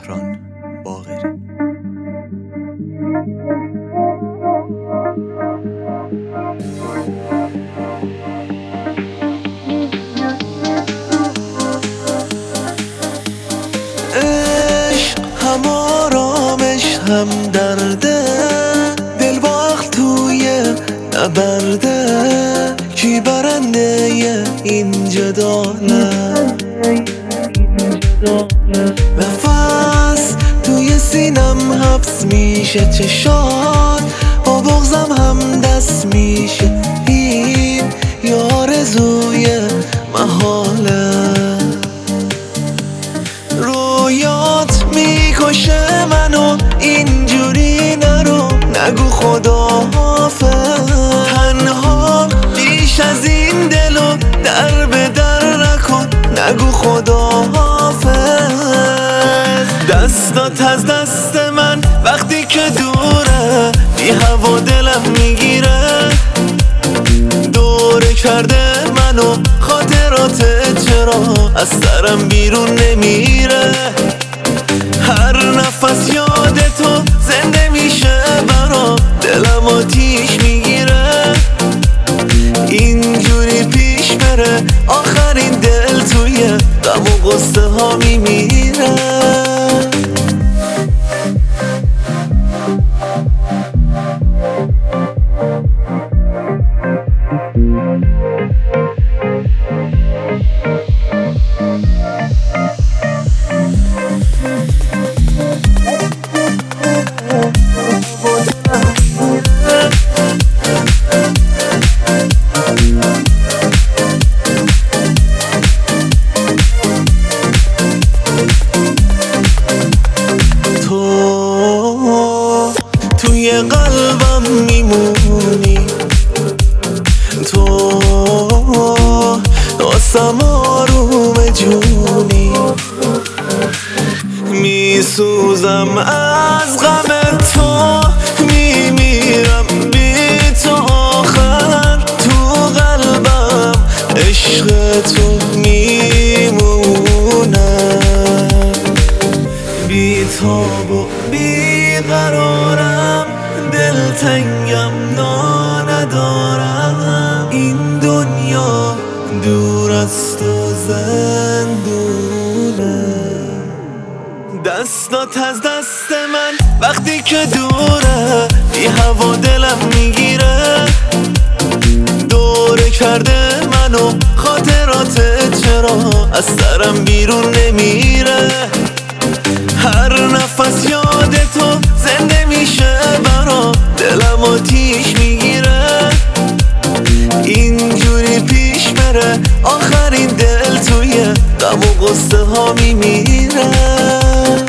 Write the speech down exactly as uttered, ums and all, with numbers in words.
مهران باقری. عشق هم آرامش هم درده، دل باخت توی نبرده، کی برنده این جداله؟ نفس توی سینم حبس میشه، چشات با بغزم هم دست میشه، این یه آرزوی محاله. رویات میکشه منو، اینجوری نرو، نگو خدا حافظ. تنها بیش از این دلو در به در نکن، نگو خدا حافظ. دستات از دست من وقتی که دوره، بی هوا دلم میگیره، دوره کرده منو خاطراتت، چرا از سرم بیرون نمیره؟ هر نفس یاد تو زنده میشه برام، دلم آتیش میگیره، اینجوری پیش بره آخرین دل توی غم و غصه ها میمیره. توی قلبم میمونی، تو واسم آروم جونی، میسوزم از غم تو، میمیرم بی تو آخر، تو قلبم عشق تو میمونه، بی تاب و بی قرارم، دلتنگم نا ندارم، این دنیا دور از تو زندونه. دستات از دست من وقتی که دوره، بی هوا دلم میگیره، دوره کرده منو خاطراتت، چرا از سرم بیرون نمیره؟ هر نفس یاد تو زنده میشه برام، دلم آتیش میگیره، اینجوری پیش بره آخرین دل توی غم و غصه ها میمیره.